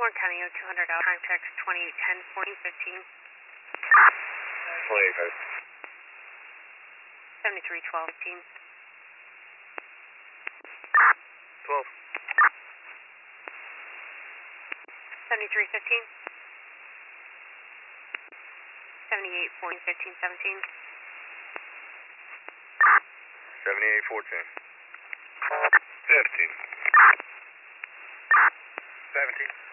Warren County 0200 out. Time text 2810 1415. 28. 7312 15. 12. 7315. 78 14 15 17. 78 14. 17. 17.